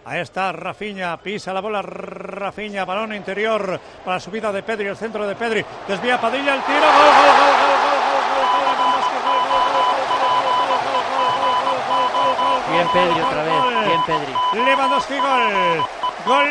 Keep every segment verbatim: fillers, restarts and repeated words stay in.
Ahí está Rafinha, pisa la bola Rafinha, balón interior para la subida de Pedri, el centro de Pedri, desvía Padilla, el tiro, gol, gol, gol, gol, gol, Bien Pedri otra vez, bien Pedri. Lewandowski, gol, gol.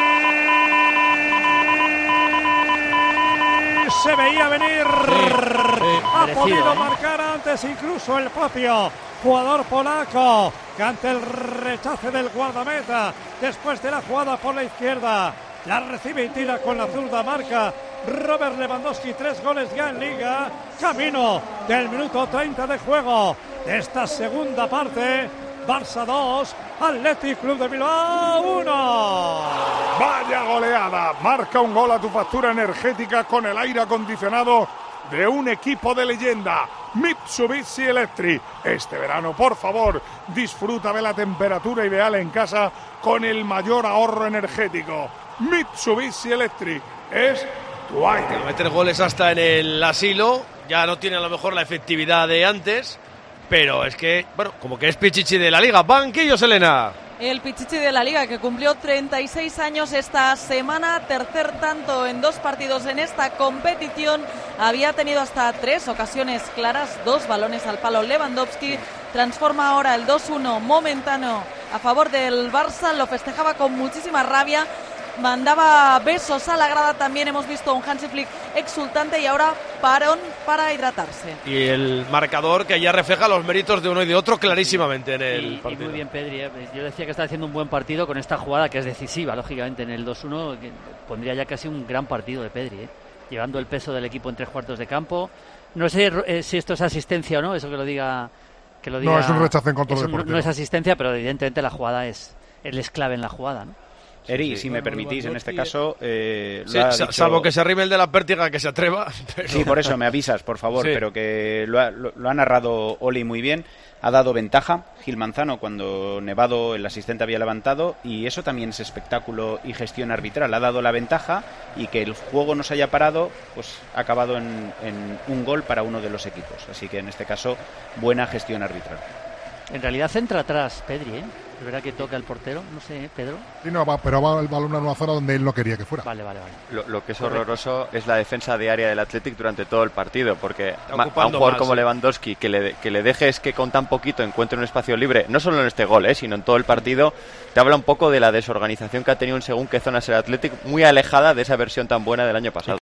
Se veía venir, sí, sí, ha merecido, podido ¿eh? marcar antes incluso el propio jugador polaco, que ante el rechace del guardameta, después de la jugada por la izquierda, la recibe y tira con la zurda, marca Robert Lewandowski, tres goles ya en Liga, camino del minuto treinta de juego de esta segunda parte. Barça dos, Athletic Club de Bilbao uno. Vaya goleada, marca un gol a tu factura energética con el aire acondicionado de un equipo de leyenda, Mitsubishi Electric. Este verano, por favor, disfruta de la temperatura ideal en casa con el mayor ahorro energético. Mitsubishi Electric es tu aire. Meter goles hasta en el asilo, ya no tiene a lo mejor la efectividad de antes, pero es que, bueno, como que es Pichichi de la Liga. Banquillo, Selena. El Pichichi de la Liga, que cumplió treinta y seis años esta semana, tercer tanto en dos partidos en esta competición. Había tenido hasta tres ocasiones claras, dos balones al palo. Lewandowski transforma ahora el dos uno momentáneo a favor del Barça, lo festejaba con muchísima rabia, mandaba besos a la grada. También hemos visto un Hansi Flick exultante y ahora parón para hidratarse. Y el marcador que ya refleja los méritos de uno y de otro clarísimamente en el y, partido. Y muy bien Pedri, ¿eh? Yo decía que está haciendo un buen partido con esta jugada que es decisiva, lógicamente en el dos uno, que pondría ya casi un gran partido de Pedri, ¿eh? Llevando el peso del equipo en tres cuartos de campo. No sé eh, si esto es asistencia o no, eso que lo diga, que lo diga. No, es un rechazo en control es de un, portero. No es asistencia, pero evidentemente la jugada es, él es clave en la jugada, ¿no? Eri, sí, si bueno, me permitís, en este caso... Eh, sí, lo ha sa- dicho... salvo que se arrime el de la pértiga, que se atreva. Pero... Sí, por eso me avisas, por favor, Sí. pero que lo ha, lo, lo ha narrado Oli muy bien. Ha dado ventaja Gil Manzano cuando Nevado, el asistente, había levantado, y eso también es espectáculo y gestión arbitral. Ha dado la ventaja y que el juego no se haya parado, pues ha acabado en, en un gol para uno de los equipos. Así que en este caso, buena gestión arbitral. En realidad centra atrás Pedri, ¿eh? Es verdad que toca el portero, no sé, ¿eh, Pedro? Sí, no, va, pero va el balón a una zona donde él no quería que fuera. Vale, vale, vale. Lo, lo que es Correcto. horroroso es la defensa diaria del Athletic durante todo el partido, porque ma- a un ocupando jugador más, como sí. Lewandowski que le, que le dejes que con tan poquito encuentre un espacio libre, no solo en este gol, eh, sino en todo el partido, te habla un poco de la desorganización que ha tenido en según qué zonas el Athletic, muy alejada de esa versión tan buena del año pasado.